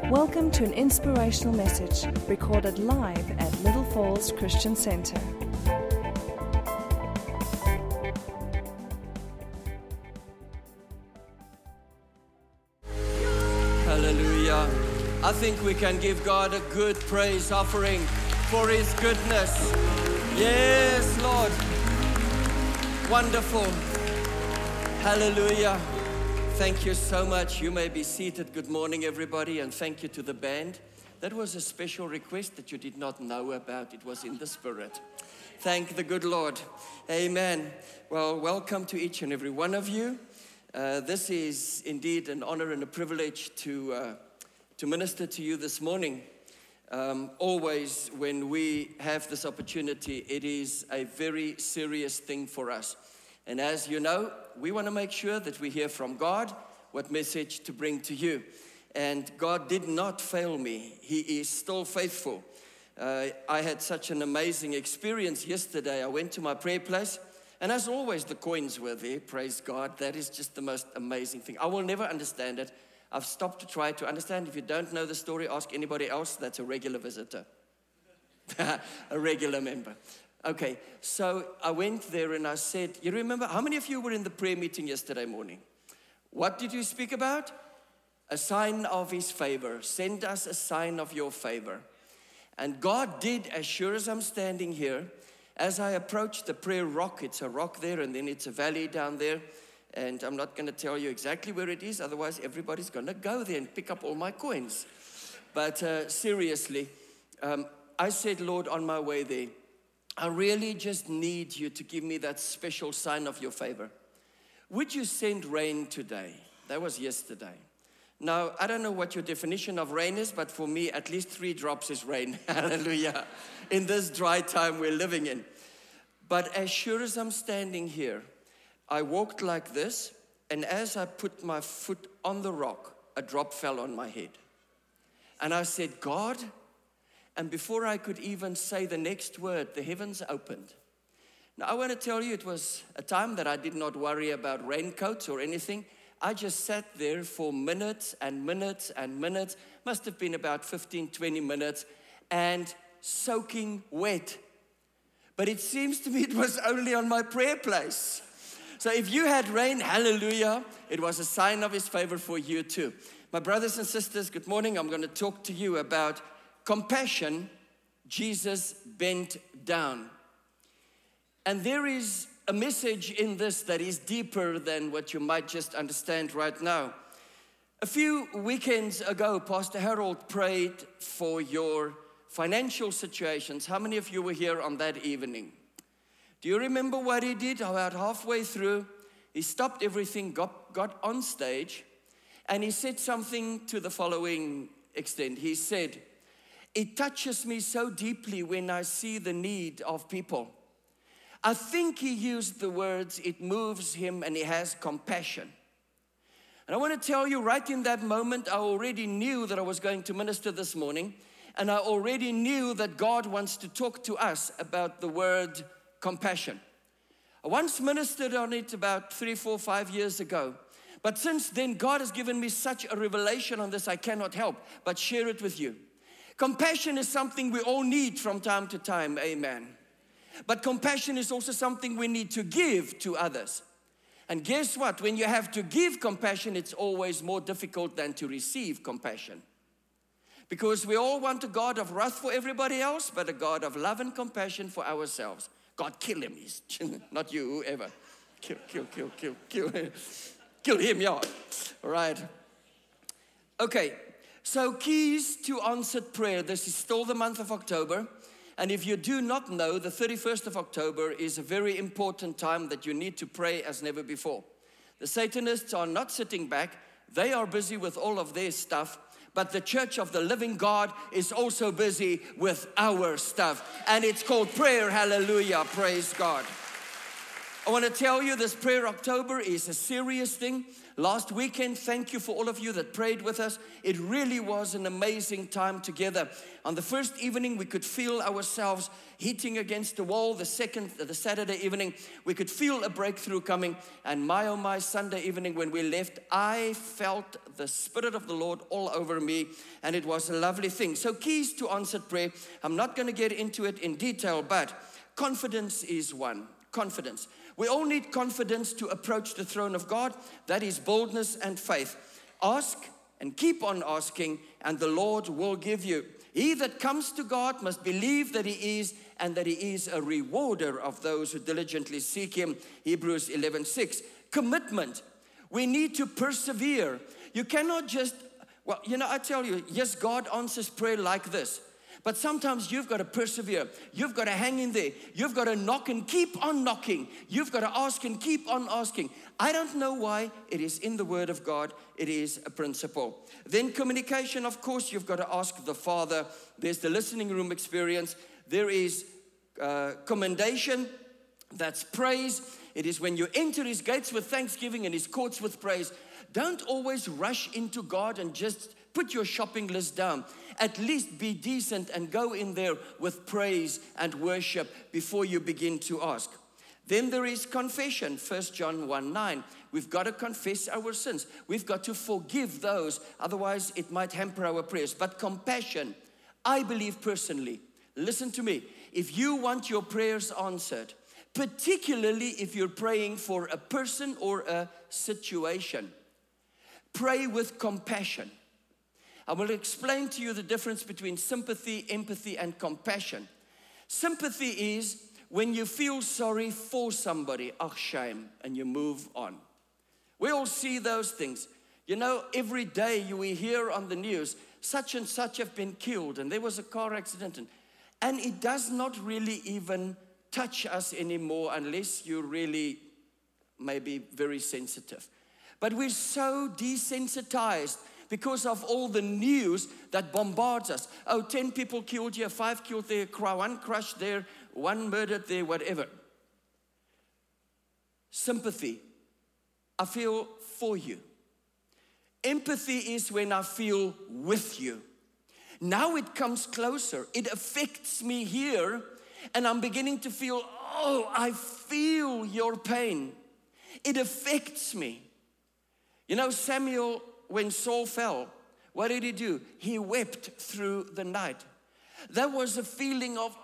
Welcome to an inspirational message recorded live at Little Falls Christian Center. Hallelujah. I think we can give God a good praise offering for His goodness. Yes, Lord. Wonderful. Hallelujah. Thank you so much. You may be seated. Good morning, everybody, and thank you to the band. That was a special request that you did not know about. It was in the Spirit. Thank the good Lord. Amen. Well, welcome to each and every one of you. This is indeed an honor and a privilege to minister to you this morning. Always when we have this opportunity, it is a very serious thing for us. And as you know, we want to make sure that we hear from God what message to bring to you. And God did not fail me. He is still faithful. I had such an amazing experience yesterday. I went to my prayer place, and as always, the coins were there. Praise God. That is just the most amazing thing. I will never understand it. I've stopped to try to understand. If you don't know the story, ask anybody else. That's a regular visitor, a regular member. Okay, so I went there and I said, you remember, how many of you were in the prayer meeting yesterday morning? What did you speak about? A sign of His favor. Send us a sign of your favor. And God did, as sure as I'm standing here, as I approached the prayer rock. It's a rock there and then it's a valley down there. And I'm not going to tell you exactly where it is, otherwise everybody's going to go there and pick up all my coins. But seriously, I said, Lord, on my way there, I really just need you to give me that special sign of your favor. Would you send rain today? That was yesterday. Now, I don't know what your definition of rain is, but for me, at least 3 drops is rain. Hallelujah. In this dry time we're living in. But as sure as I'm standing here, I walked like this, and as I put my foot on the rock, a drop fell on my head. And I said, God, and before I could even say the next word, the heavens opened. Now, I want to tell you, it was a time that I did not worry about raincoats or anything. I just sat there for minutes and minutes and minutes, must have been about 15, 20 minutes, and soaking wet. But it seems to me it was only on my prayer place. So if you had rain, hallelujah, it was a sign of His favor for you too. My brothers and sisters, good morning. I'm going to talk to you about compassion. Jesus bent down. And there is a message in this that is deeper than what you might just understand right now. A few weekends ago, Pastor Harold prayed for your financial situations. How many of you were here on that evening? Do you remember what he did? About halfway through, he stopped everything, got on stage, and he said something to the following extent. He said, it touches me so deeply when I see the need of people. I think he used the words, it moves him and he has compassion. And I want to tell you, right in that moment, I already knew that I was going to minister this morning, and I already knew that God wants to talk to us about the word compassion. I once ministered on it about 3, 4, 5 years ago. But since then, God has given me such a revelation on this, I cannot help but share it with you. Compassion is something we all need from time to time, amen. But compassion is also something we need to give to others. And guess what? When you have to give compassion, it's always more difficult than to receive compassion. Because we all want a God of wrath for everybody else, but a God of love and compassion for ourselves. God, kill him. He's not you, whoever. Kill. Kill him, yeah. All right. Okay. So keys to answered prayer. This is still the month of October. And if you do not know, the 31st of October is a very important time that you need to pray as never before. The Satanists are not sitting back. They are busy with all of their stuff. But the Church of the Living God is also busy with our stuff. And it's called prayer. Hallelujah. Praise God. I want to tell you this Prayer October is a serious thing. Last weekend, thank you for all of you that prayed with us. It really was an amazing time together. On the first evening, we could feel ourselves hitting against the wall. The Saturday evening, we could feel a breakthrough coming. And my Sunday evening when we left, I felt the Spirit of the Lord all over me. And it was a lovely thing. So keys to answered prayer. I'm not going to get into it in detail, but confidence is one. Confidence. We all need confidence to approach the throne of God. That is boldness and faith. Ask and keep on asking, and the Lord will give you. He that comes to God must believe that He is, and that He is a rewarder of those who diligently seek Him. Hebrews 11:6. Commitment. We need to persevere. You cannot just, I tell you, yes, God answers prayer like this. But sometimes you've got to persevere. You've got to hang in there. You've got to knock and keep on knocking. You've got to ask and keep on asking. I don't know why. It is in the Word of God. It is a principle. Then communication, of course, you've got to ask the Father. There's the listening room experience. There is commendation. That's praise. It is when you enter His gates with thanksgiving and His courts with praise. Don't always rush into God and just put your shopping list down. At least be decent and go in there with praise and worship before you begin to ask. Then there is confession, 1 John 1:9. We've got to confess our sins. We've got to forgive those, otherwise it might hamper our prayers. But compassion, I believe personally, listen to me, if you want your prayers answered, particularly if you're praying for a person or a situation, pray with compassion. I will explain to you the difference between sympathy, empathy, and compassion. Sympathy is when you feel sorry for somebody, shame, and you move on. We all see those things. You know, every day we hear on the news, such and such have been killed, and there was a car accident. And it does not really even touch us anymore unless you really may be very sensitive. But we're so desensitized because of all the news that bombards us. 10 people killed here, 5 killed there, 1 crushed there, 1 murdered there, whatever. Sympathy, I feel for you. Empathy is when I feel with you. Now it comes closer. It affects me here, and I'm beginning to feel, I feel your pain. It affects me. You know, Samuel, when Saul fell, what did he do? He wept through the night. That was a feeling of,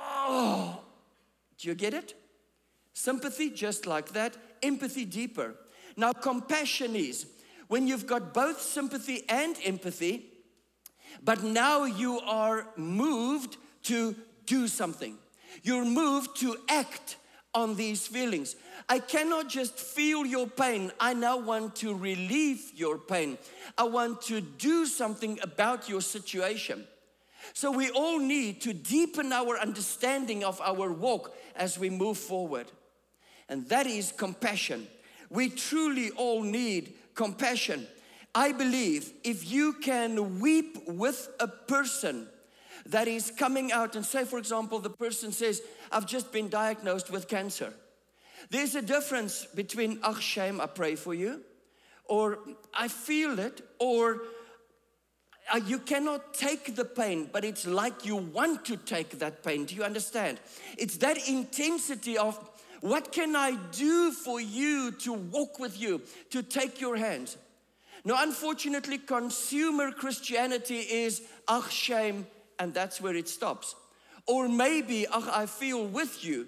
do you get it? Sympathy, just like that. Empathy, deeper. Now, compassion is when you've got both sympathy and empathy, but now you are moved to do something. You're moved to act on these feelings. I cannot just feel your pain. I now want to relieve your pain. I want to do something about your situation. So we all need to deepen our understanding of our walk as we move forward. And that is compassion. We truly all need compassion. I believe if you can weep with a person that is coming out and say, for example, the person says, I've just been diagnosed with cancer. There's a difference between, shame, I pray for you, or I feel it, or you cannot take the pain, but it's like you want to take that pain. Do you understand? It's that intensity of, what can I do for you to walk with you, to take your hands? Now, unfortunately, consumer Christianity is, shame, and that's where it stops. Or maybe, I feel with you.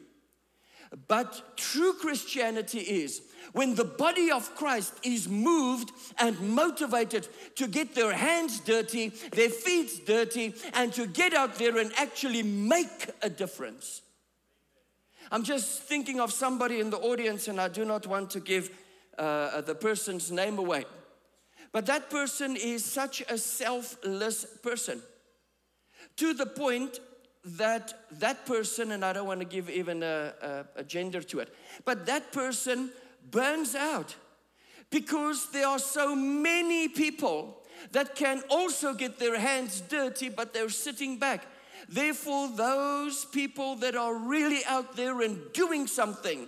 But true Christianity is when the body of Christ is moved and motivated to get their hands dirty, their feet dirty, and to get out there and actually make a difference. I'm just thinking of somebody in the audience, and I do not want to give the person's name away. But that person is such a selfless person, to the point that person, and I don't want to give even a gender to it, but that person burns out because there are so many people that can also get their hands dirty, but they're sitting back. Therefore, those people that are really out there and doing something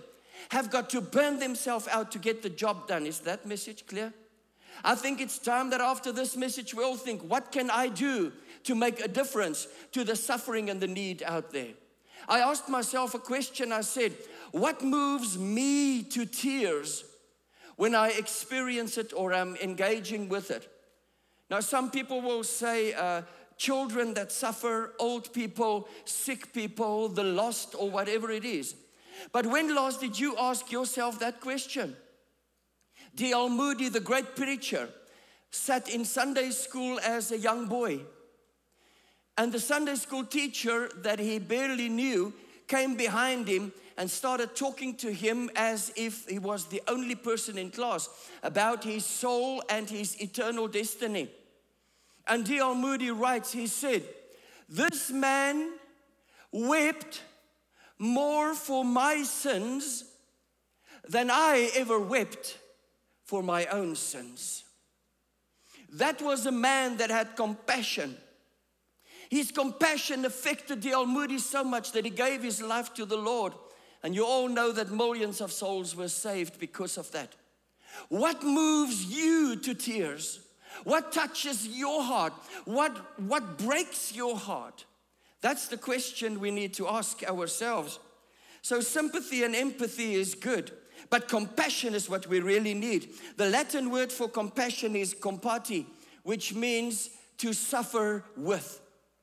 have got to burn themselves out to get the job done. Is that message clear? I think it's time that after this message we all think, what can I do to make a difference to the suffering and the need out there? I asked myself a question. I said, what moves me to tears when I experience it or I'm engaging with it? Now, some people will say children that suffer, old people, sick people, the lost, or whatever it is. But when last did you ask yourself that question? D.L. Moody, the great preacher, sat in Sunday school as a young boy. And the Sunday school teacher that he barely knew came behind him and started talking to him as if he was the only person in class about his soul and his eternal destiny. And D.L. Moody writes, he said, this man wept more for my sins than I ever wept for my own sins. That was a man that had compassion. His compassion affected D.L. Moody so much that he gave his life to the Lord. And you all know that millions of souls were saved because of that. What moves you to tears? What touches your heart? What breaks your heart? That's the question we need to ask ourselves. So sympathy and empathy is good, but compassion is what we really need. The Latin word for compassion is compati, which means to suffer with.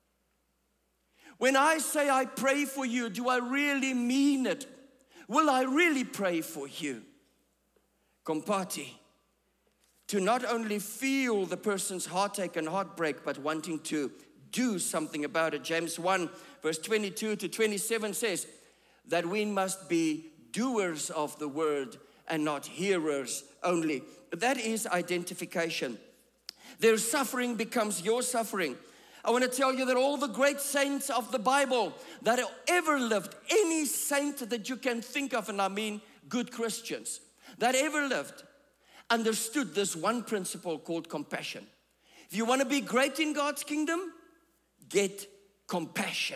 When I say I pray for you, do I really mean it? Will I really pray for you? Compati. To not only feel the person's heartache and heartbreak, but wanting to do something about it. James 1, verse 22 to 27 says that we must be doers of the word and not hearers only. That is identification. Their suffering becomes your suffering. I want to tell you that all the great saints of the Bible that have ever lived, any saint that you can think of, and I mean good Christians, that ever lived, understood this one principle called compassion. If you want to be great in God's kingdom, get compassion.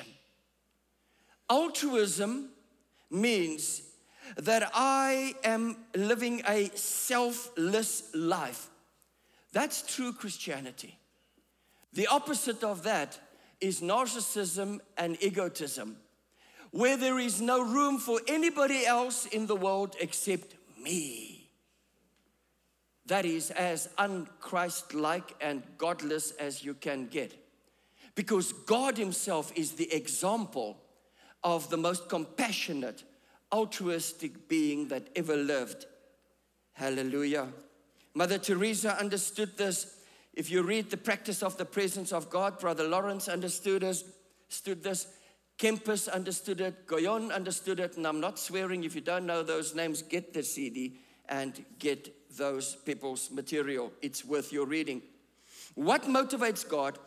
Altruism means that I am living a selfless life. That's true Christianity. The opposite of that is narcissism and egotism, where there is no room for anybody else in the world except me. That is as un-Christ-like and godless as you can get. Because God himself is the example of the most compassionate, altruistic being that ever lived. Hallelujah. Mother Teresa understood this. If you read The Practice of the Presence of God, Brother Lawrence understood this. Kempis understood it. Goyon understood it. And I'm not swearing. If you don't know those names, get the CD and get those people's material. It's worth your reading. What motivates God?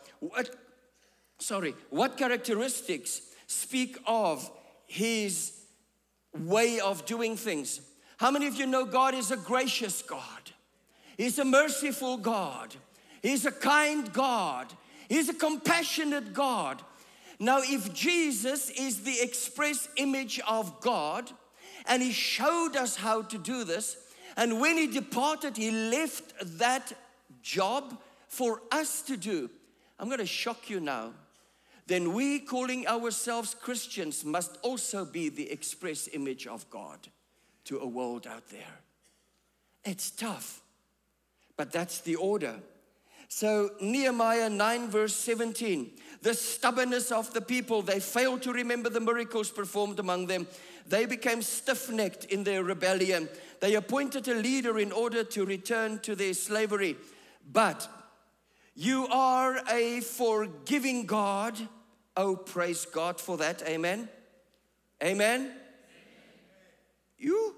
What characteristics speak of his way of doing things? How many of you know God is a gracious God? He's a merciful God. He's a kind God. He's a compassionate God. Now, if Jesus is the express image of God, and he showed us how to do this, and when he departed, he left that job for us to do. I'm going to shock you now. Then we, calling ourselves Christians, must also be the express image of God to a world out there. It's tough, but that's the order. So Nehemiah 9 verse 17, the stubbornness of the people, they failed to remember the miracles performed among them. They became stiff-necked in their rebellion. They appointed a leader in order to return to their slavery. But you are a forgiving God. Oh, praise God for that. Amen. Amen. You.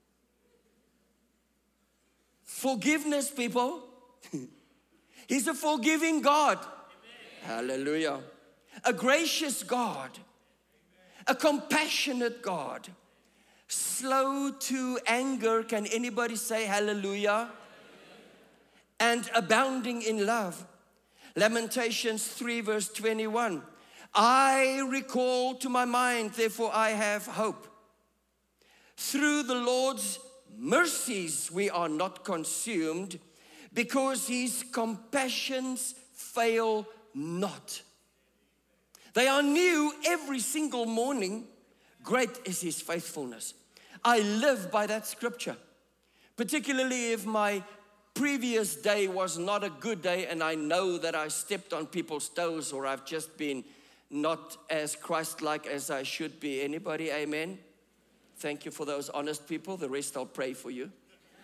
Forgiveness, people. He's a forgiving God. Amen. Hallelujah. A gracious God. Amen. A compassionate God. Slow to anger. Can anybody say hallelujah? Amen. And abounding in love. Lamentations 3 verse 21. I recall to my mind, therefore I have hope. through the Lord's mercies we are not consumed, because his compassions fail not. They are new every single morning. Great is his faithfulness. I live by that scripture, particularly if my previous day was not a good day and I know that I stepped on people's toes or I've just been not as Christ-like as I should be. Anybody, amen? Thank you for those honest people. The rest I'll pray for you.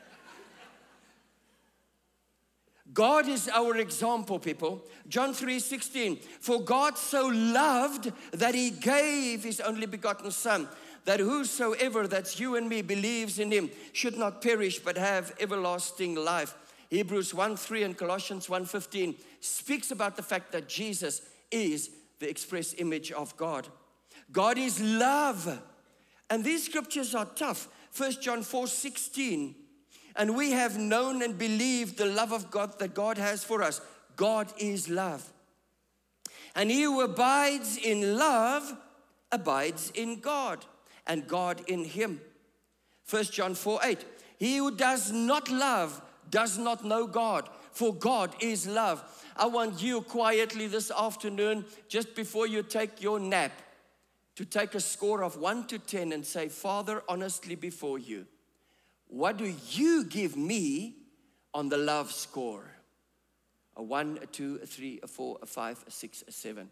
God is our example, people. John 3:16. For God so loved that he gave his only begotten Son, that whosoever, that's you and me, believes in him should not perish but have everlasting life. Hebrews 1:3 and Colossians 1:15 speaks about the fact that Jesus is the express image of God. God is love. And these scriptures are tough. 1 John 4:16. And we have known and believed the love of God that God has for us. God is love. And he who abides in love abides in God, and God in him. 1 John 4:8. He who does not love does not know God, for God is love. I want you quietly this afternoon, just before you take your nap, to take a score of 1 to 10 and say, Father, honestly before you, what do you give me on the love score? A 1, a 2, a 3, a 4, a 5, a 6, a 7.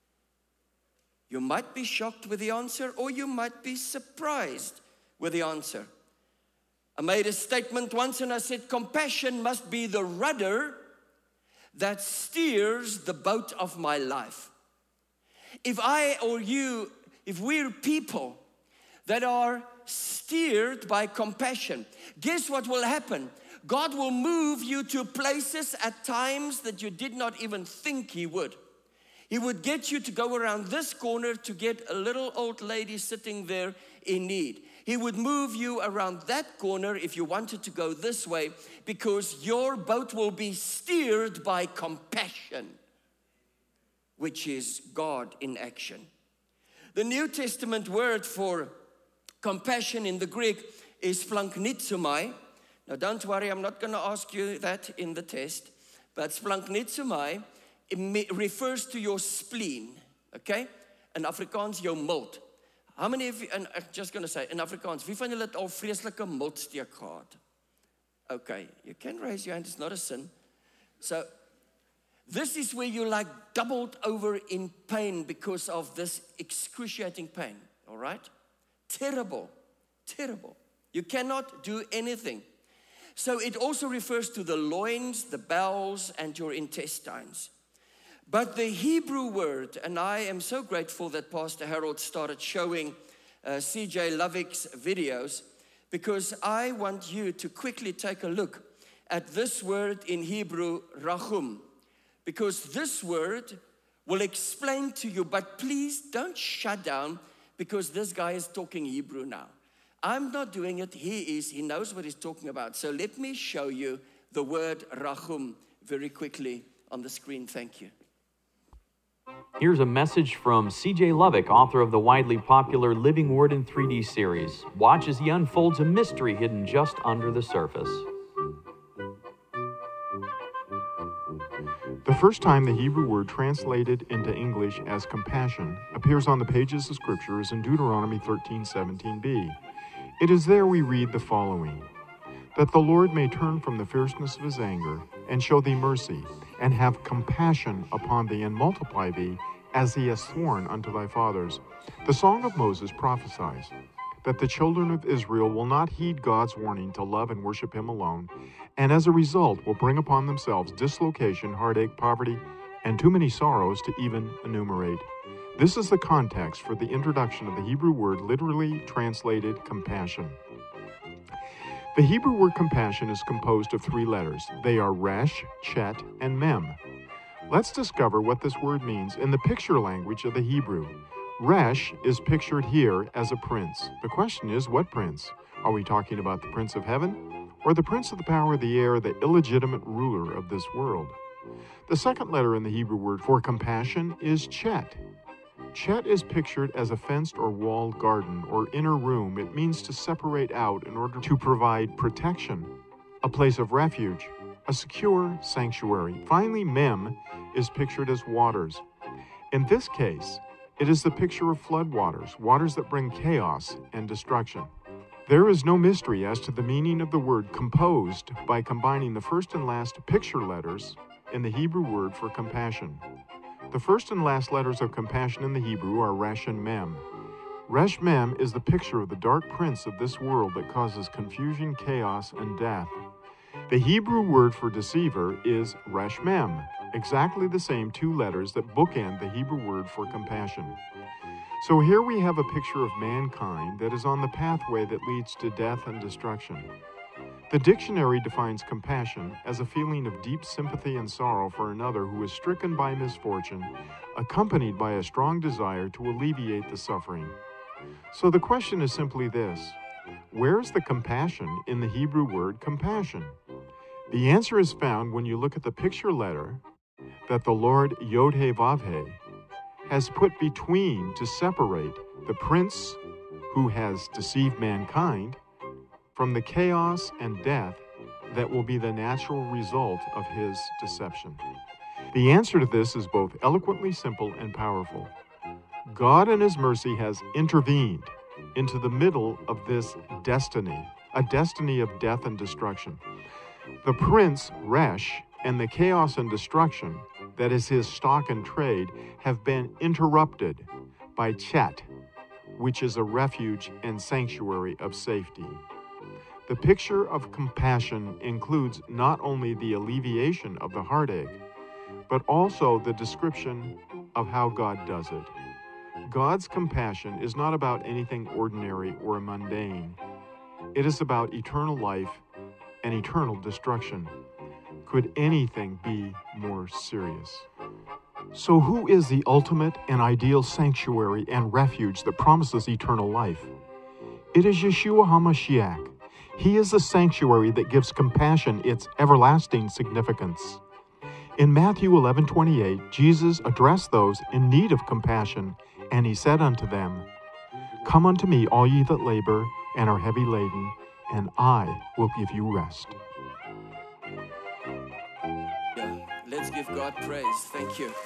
You might be shocked with the answer, or you might be surprised with the answer. I made a statement once and I said, compassion must be the rudder that steers the boat of my life. If I or you, if we're people that are steered by compassion, guess what will happen? God will move you to places at times that you did not even think he would. He would get you to go around this corner to get a little old lady sitting there in need. He would move you around that corner if you wanted to go this way, because your boat will be steered by compassion, which is God in action. The New Testament word for compassion in the Greek is splanchnizomai. Now don't worry, I'm not going to ask you that in the test, but splanchnizomai, it refers to your spleen, okay? In Afrikaans, jou milt. How many of you, and I'm just going to say, in Afrikaans, wie van julle het al vreeslike miltsteek gehad? Okay, you can raise your hand, it's not a sin. So, this is where you're like doubled over in pain because of this excruciating pain, all right? Terrible, terrible. You cannot do anything. So it also refers to the loins, the bowels, and your intestines. But the Hebrew word, and I am so grateful that Pastor Harold started showing C.J. Lovick's videos, because I want you to quickly take a look at this word in Hebrew, rachum, because this word will explain to you, but please don't shut down, because this guy is talking Hebrew now. I'm not doing it, he knows what he's talking about. So let me show you the word rachum very quickly on the screen. Thank you. Here's a message from C.J. Lovick, author of the widely popular Living Word in 3D series. Watch as he unfolds a mystery hidden just under the surface. The first time the Hebrew word translated into English as compassion appears on the pages of Scripture is in Deuteronomy 13:17b. It is there we read the following: that the Lord may turn from the fierceness of his anger, and show thee mercy, and have compassion upon thee, and multiply thee, as he has sworn unto thy fathers. The Song of Moses prophesies that the children of Israel will not heed God's warning to love and worship him alone, and as a result will bring upon themselves dislocation, heartache, poverty, and too many sorrows to even enumerate. This is the context for the introduction of the Hebrew word literally translated compassion. The Hebrew word compassion is composed of 3 letters. They are resh, chet, and mem. Let's discover what this word means in the picture language of the Hebrew. Resh is pictured here as a prince. The question is, what prince? Are we talking about the Prince of Heaven, or the Prince of the Power of the Air, the illegitimate ruler of this world? The second letter in the Hebrew word for compassion is chet. Chet is pictured as a fenced or walled garden or inner room. It means to separate out in order to provide protection, a place of refuge, a secure sanctuary. Finally, Mem is pictured as waters. In this case, it is the picture of floodwaters, waters that bring chaos and destruction. There is no mystery as to the meaning of the word composed by combining the first and last picture letters in the Hebrew word for compassion. The first and last letters of compassion in the Hebrew are Resh and Mem. Resh Mem is the picture of the dark prince of this world that causes confusion, chaos, and death. The Hebrew word for deceiver is Resh Mem, exactly the same two letters that bookend the Hebrew word for compassion. So here we have a picture of mankind that is on the pathway that leads to death and destruction. The dictionary defines compassion as a feeling of deep sympathy and sorrow for another who is stricken by misfortune, accompanied by a strong desire to alleviate the suffering. So the question is simply this: where's the compassion in the Hebrew word compassion? The answer is found when you look at the picture letter that the Lord Yod-Heh-Vav-Heh has put between to separate the prince who has deceived mankind from the chaos and death that will be the natural result of his deception. The answer to this is both eloquently simple and powerful. God in his mercy has intervened into the middle of this destiny, a destiny of death and destruction. The prince, Resh, and the chaos and destruction that is his stock and trade have been interrupted by Chet, which is a refuge and sanctuary of safety. The picture of compassion includes not only the alleviation of the heartache, but also the description of how God does it. God's compassion is not about anything ordinary or mundane. It is about eternal life and eternal destruction. Could anything be more serious? So who is the ultimate and ideal sanctuary and refuge that promises eternal life? It is Yeshua HaMashiach. He is the sanctuary that gives compassion its everlasting significance. In Matthew 11:28, Jesus addressed those in need of compassion, and he said unto them, "Come unto me, all ye that labor and are heavy laden, and I will give you rest." Let's give God praise. Thank you.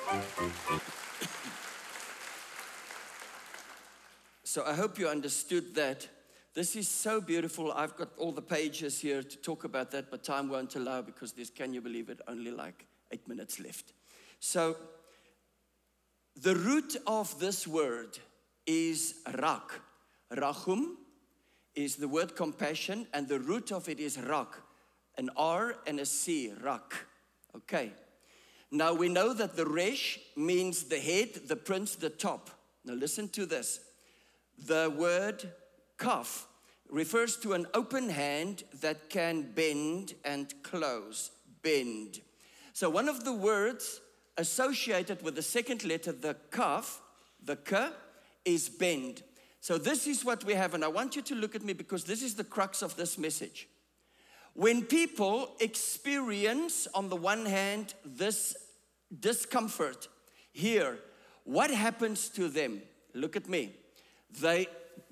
So I hope you understood that. This is so beautiful. I've got all the pages here to talk about that, but time won't allow because there's, can you believe it, only like 8 minutes left. So the root of this word is rak. Rachum is the word compassion, and the root of it is rak. An R and a C, rak. Okay. Now we know that the resh means the head, the prince, the top. Now listen to this. The word kaf refers to an open hand that can bend and close. Bend. So one of the words associated with the second letter, the kaf, the k, is bend. So this is what we have, and I want you to look at me because this is the crux of this message. When people experience, on the one hand, this discomfort here, what happens to them? Look at me. They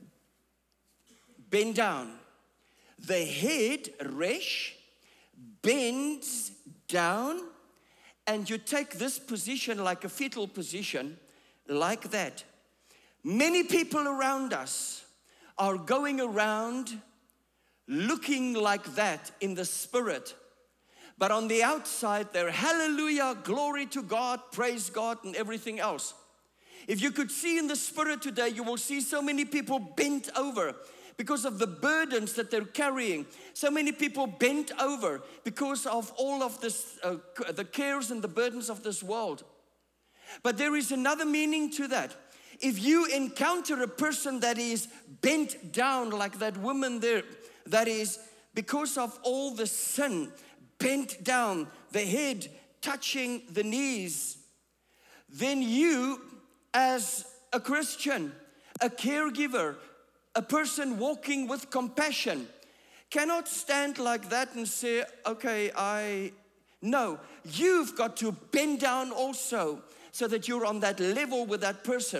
bend down. The head, resh, bends down, and you take this position like a fetal position, like that. Many people around us are going around looking like that in the spirit, but on the outside they're hallelujah, glory to God, praise God, and everything else. If you could see in the spirit today, you will see so many people bent over because of the burdens that they're carrying. So many people bent over because of all of this, the cares and the burdens of this world. But there is another meaning to that. If you encounter a person that is bent down like that woman there, that is because of all the sin, bent down, the head touching the knees, then you, as a Christian, a caregiver, a person walking with compassion, cannot stand like that and say, okay, no, you've got to bend down also so that you're on that level with that person.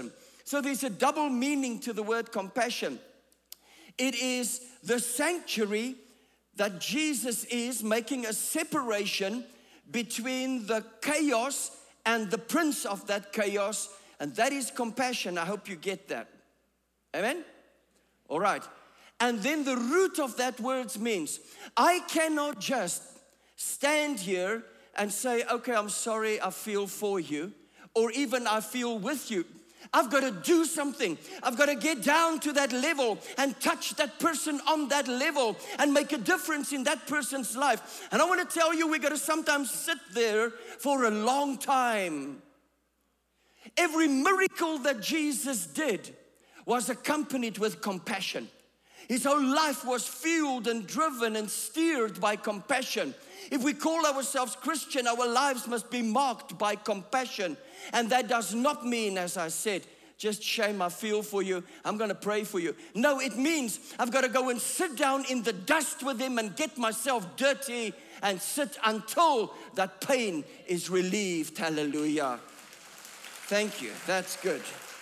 So there's a double meaning to the word compassion. It is the sanctuary that Jesus is making a separation between the chaos and the prince of that chaos, and that is compassion. I hope you get that. Amen? All right. And then the root of that word means, I cannot just stand here and say, okay, I'm sorry, I feel for you, or even I feel with you. I've got to do something. I've got to get down to that level and touch that person on that level and make a difference in that person's life. And I want to tell you, we've got to sometimes sit there for a long time. Every miracle that Jesus did was accompanied with compassion. His whole life was fueled and driven and steered by compassion. If we call ourselves Christian, our lives must be marked by compassion. And that does not mean, as I said, just shame, I feel for you, I'm going to pray for you. No, it means I've got to go and sit down in the dust with him and get myself dirty and sit until that pain is relieved. Hallelujah. Thank you. That's good.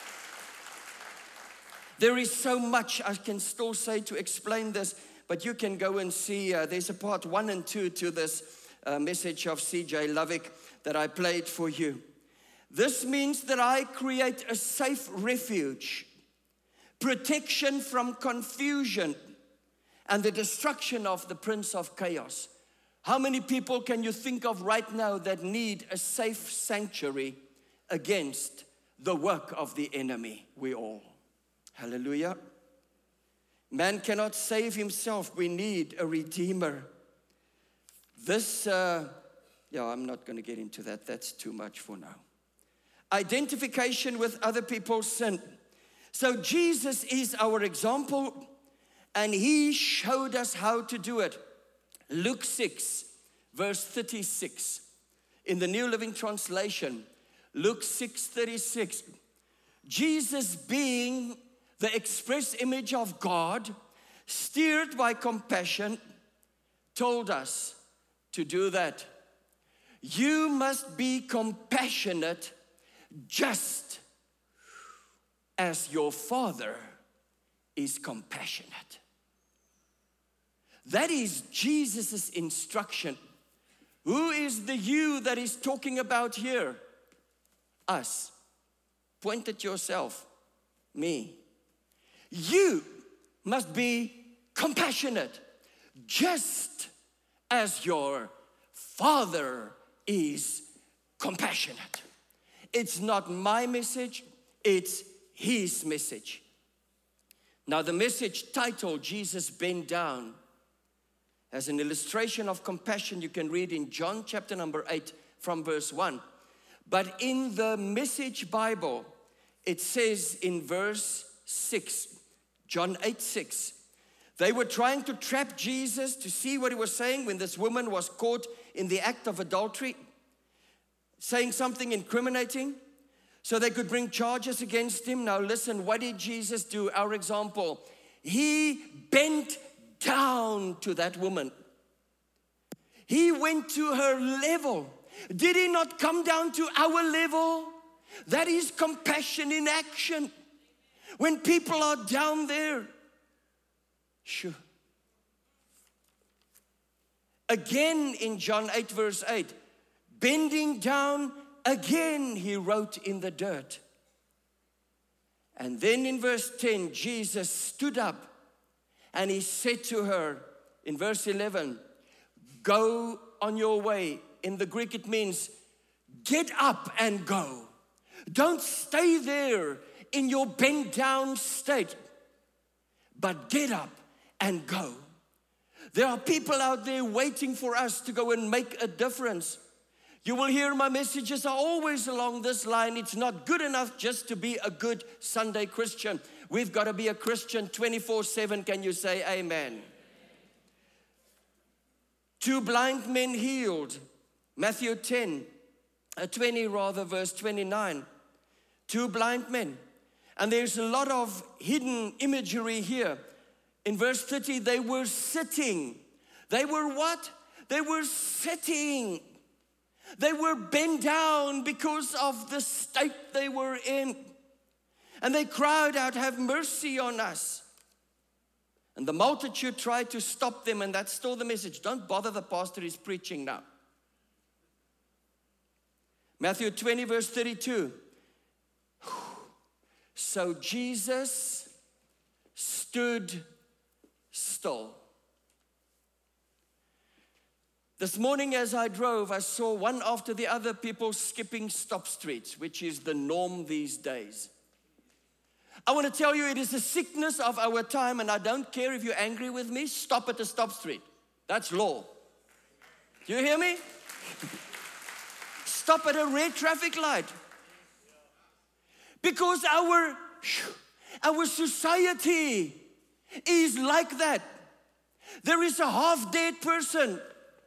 There is so much I can still say to explain this, but you can go and see, there's a part 1 and 2 to this message of C.J. Lovick that I played for you. This means that I create a safe refuge, protection from confusion, and the destruction of the prince of chaos. How many people can you think of right now that need a safe sanctuary against the work of the enemy? We all. Hallelujah. Man cannot save himself. We need a redeemer. This, I'm not going to get into that. That's too much for now. Identification with other people's sin. So Jesus is our example, and he showed us how to do it. Luke 6, verse 36. In the New Living Translation, Luke 6:36. Jesus, being the express image of God, steered by compassion, told us to do that. You must be compassionate just as your Father is compassionate. That is Jesus' instruction. Who is the you that he's talking about here? Us. Point at yourself. Me. You must be compassionate just as your Father is compassionate. It's not my message, it's his message. Now the message titled Jesus Bent Down as an illustration of compassion you can read in John chapter number 8 from verse 1. But in the Message Bible, it says in verse 6, John 8:6, they were trying to trap Jesus to see what he was saying when this woman was caught in the act of adultery, saying something incriminating, so they could bring charges against him. Now listen, what did Jesus do? Our example. He bent down to that woman. He went to her level. Did he not come down to our level? That is compassion in action. When people are down there. Sure. Again in John 8 verse 8, bending down again he wrote in the dirt. And then in verse 10, Jesus stood up and he said to her in verse 11, go on your way. In the Greek it means get up and go. Don't stay there in your bent down state, but get up and go. There are people out there waiting for us to go and make a difference. You will hear my messages are always along this line. It's not good enough just to be a good Sunday Christian. We've got to be a Christian 24/7. Can you say amen? 2 blind men healed. Matthew 20 verse 29. 2 blind men. And there's a lot of hidden imagery here. In verse 30, they were sitting. They were what? They were sitting. They were bent down because of the state they were in. And they cried out, "Have mercy on us." And the multitude tried to stop them, and that's still the message. Don't bother the pastor, he's preaching now. Matthew 20, verse 32. So Jesus stood still. This morning as I drove, I saw one after the other people skipping stop streets, which is the norm these days. I want to tell you, it is a sickness of our time, and I don't care if you're angry with me, stop at the stop street. That's law. Do you hear me? Stop at a red traffic light. Because our society is like that. There is a half-dead person.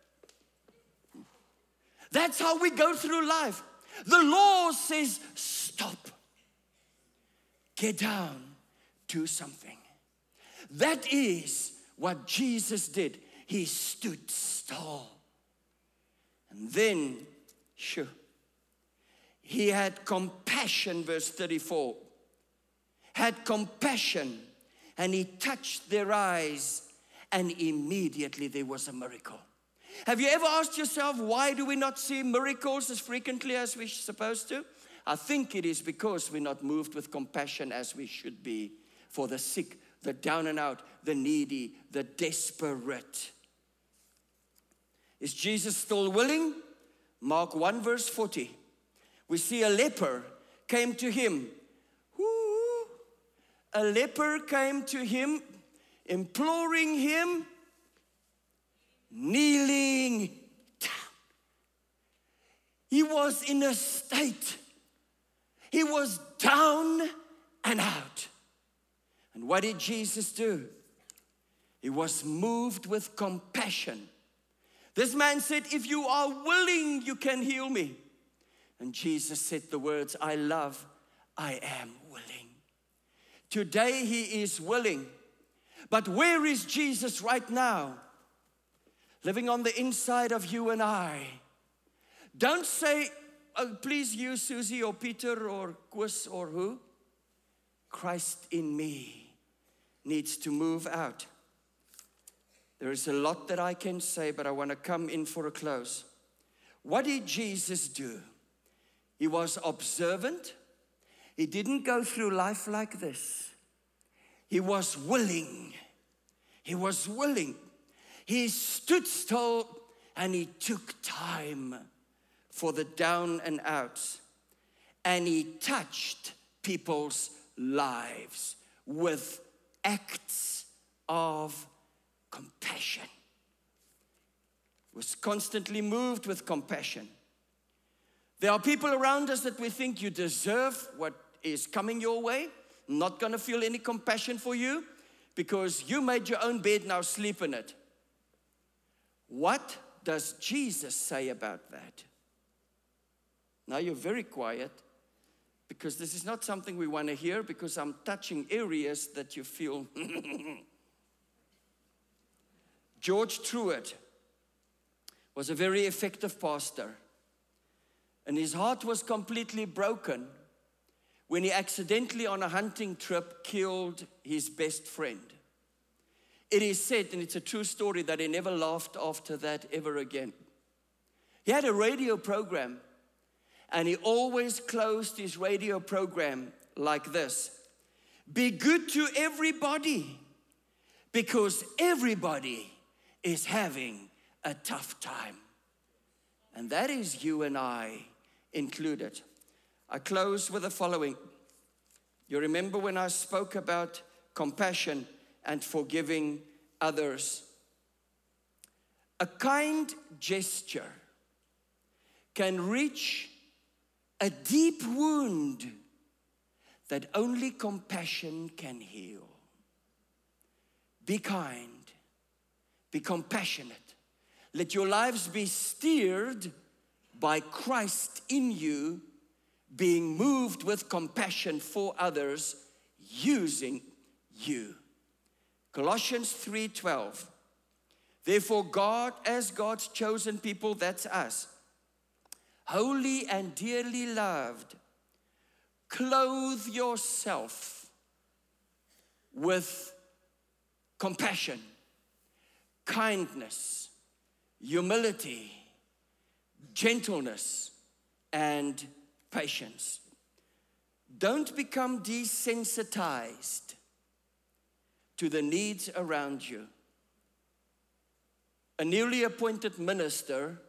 That's how we go through life. The law says, stop. Get down, do something. That is what Jesus did. He stood still. And then, he had compassion, verse 34. Had compassion, and he touched their eyes, and immediately there was a miracle. Have you ever asked yourself, why do we not see miracles as frequently as we're supposed to? I think it is because we're not moved with compassion as we should be for the sick, the down and out, the needy, the desperate. Is Jesus still willing? Mark 1 verse 40. We see a leper came to him. A leper came to him, imploring him, kneeling down. He was in a state. He was down and out. And what did Jesus do? He was moved with compassion. This man said, if you are willing, you can heal me. And Jesus said the words, I am willing. Today he is willing. But where is Jesus right now? Living on the inside of you and I. Don't say, oh, please you, Susie or Peter or Chris or who. Christ in me needs to move out. There is a lot that I can say, but I want to come in for a close. What did Jesus do? He was observant. He didn't go through life like this. He was willing. He was willing. He stood still and he took time for the down and outs. And he touched people's lives with acts of compassion. Was constantly moved with compassion. There are people around us that we think you deserve what is coming your way. Not going to feel any compassion for you because you made your own bed, now sleep in it. What does Jesus say about that? Now you're very quiet because this is not something we want to hear because I'm touching areas that you feel. George Truett was a very effective pastor. And his heart was completely broken when he accidentally on a hunting trip killed his best friend. It is said, and it's a true story, that he never laughed after that ever again. He had a radio program, and he always closed his radio program like this. Be good to everybody, because everybody is having a tough time. And that is you and I included. I close with the following. You remember when I spoke about compassion and forgiving others? A kind gesture can reach a deep wound that only compassion can heal. Be kind. Be compassionate. Let your lives be steered by Christ in you, being moved with compassion for others, using you. Colossians 3:12. Therefore God, as God's chosen people, that's us, holy and dearly loved, clothe yourself with compassion, kindness, humility, gentleness, and patience. Don't become desensitized to the needs around you. A newly appointed minister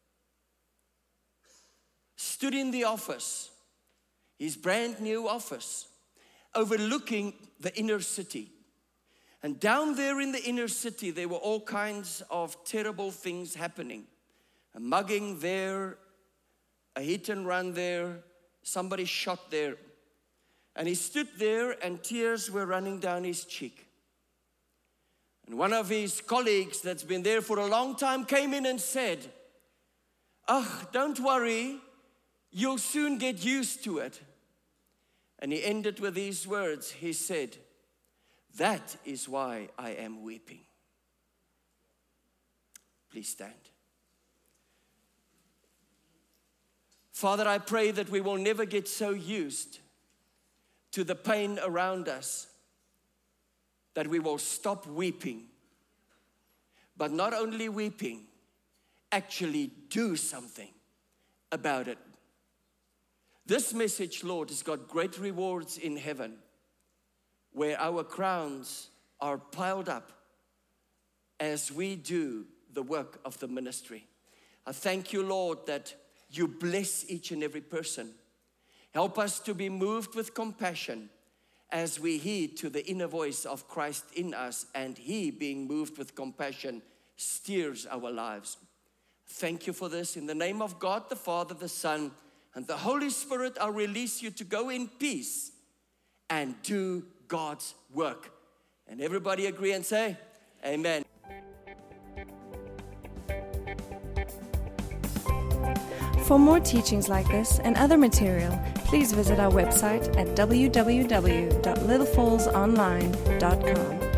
stood in the office, his brand new office, overlooking the inner city. And down there in the inner city, there were all kinds of terrible things happening. A mugging there, a hit and run there, somebody shot there. And he stood there and tears were running down his cheek. And one of his colleagues that's been there for a long time came in and said, don't worry, you'll soon get used to it. And he ended with these words. He said, that is why I am weeping. Please stand. Father, I pray that we will never get so used to the pain around us that we will stop weeping. But not only weeping, actually do something about it. This message, Lord, has got great rewards in heaven, where our crowns are piled up as we do the work of the ministry. I thank you, Lord, that you bless each and every person. Help us to be moved with compassion as we heed to the inner voice of Christ in us, and He, being moved with compassion, steers our lives. Thank you for this. In the name of God, the Father, the Son, and the Holy Spirit, I release you to go in peace and do God's work. And everybody agree and say, amen. For more teachings like this and other material, please visit our website at www.littlefallsonline.com.